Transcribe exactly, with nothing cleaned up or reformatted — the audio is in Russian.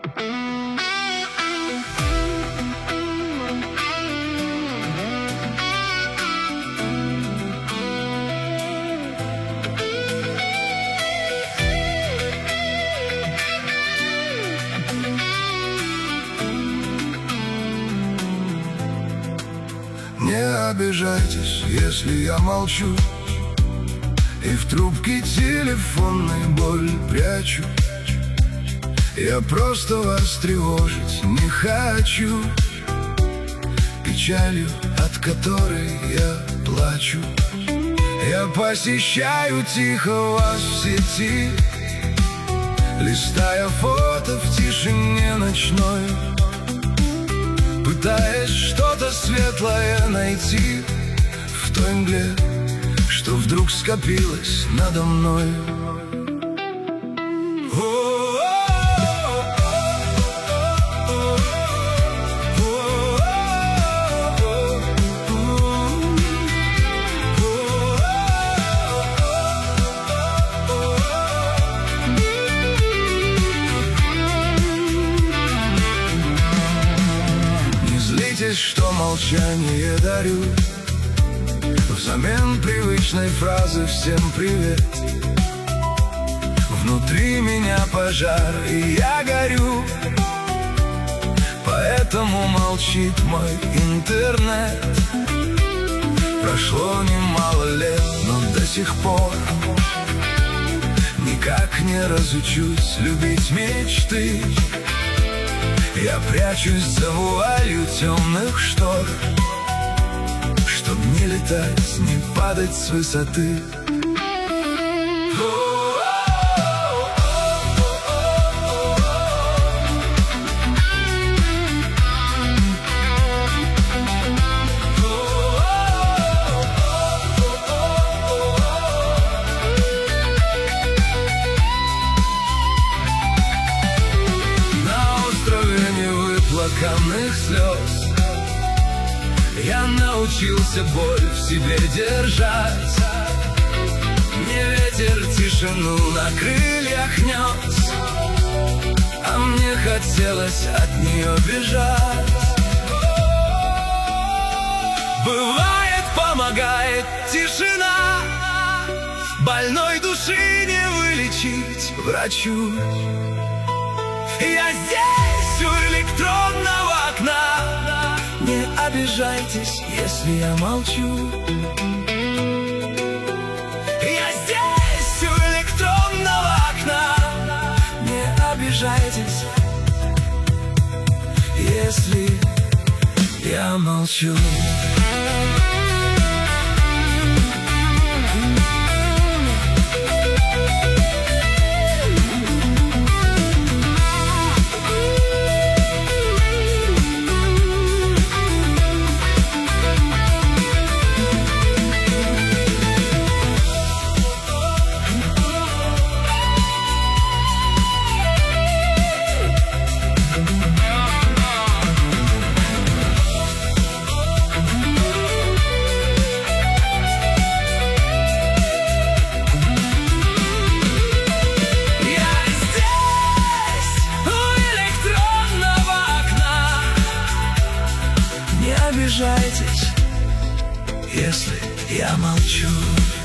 Не обижайтесь, если я молчу и в трубке телефонной боль прячу. Я просто вас тревожить не хочу печалью, от которой я плачу. Я посещаю тихо вас в сети, листая фото в тишине ночной, пытаясь что-то светлое найти в той мгле, что вдруг скопилось надо мной. Что молчание дарю взамен привычной фразы «всем привет». Внутри меня пожар, и я горю, поэтому молчит мой интернет. Прошло немало лет, но до сих пор никак не разучусь любить мечты. Я прячусь за вуалью темных штор, чтоб не летать, не падать с высоты. Камных слез я научился боль в себе держать. Мне ветер тишину на крыльях нес, а мне хотелось от нее бежать. Бывает, помогает тишина, больной души не вылечить врачу. Я здесь у электронного окна, не обижайтесь, если я молчу. Я здесь у электронного окна, не обижайтесь, если я молчу. Не обижайтесь, если я молчу.